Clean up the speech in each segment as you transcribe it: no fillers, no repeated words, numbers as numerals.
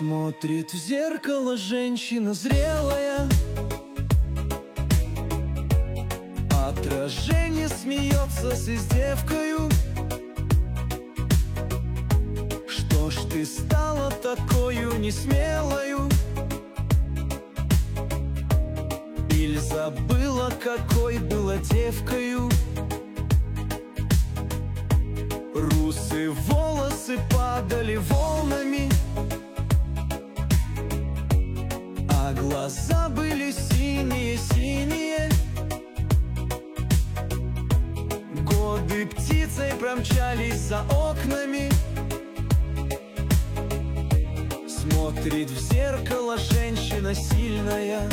Смотрит в зеркало женщина зрелая, отражение смеется с издевкою. Что ж ты стала такою несмелою? Или забыла, какой была девкою? Русые волосы падали волнами, а глаза были синие-синие. Годы птицей промчались за окнами. Смотрит в зеркало женщина сильная,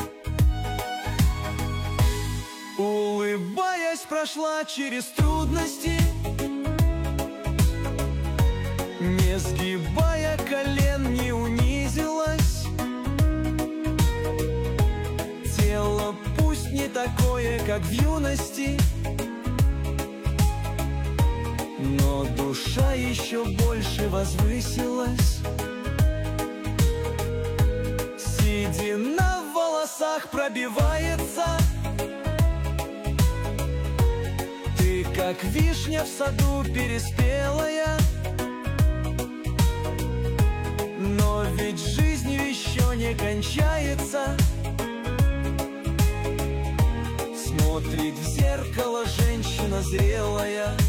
улыбаясь, прошла через трудности, не сгибая колен, не унизилась. Тело пусть не такое, как в юности, но душа еще больше возвысилась. Седина в волосах пробивается, ты как вишня в саду переспелая. Но ведь жизнь еще не кончается. Смотрит в зеркало женщина зрелая,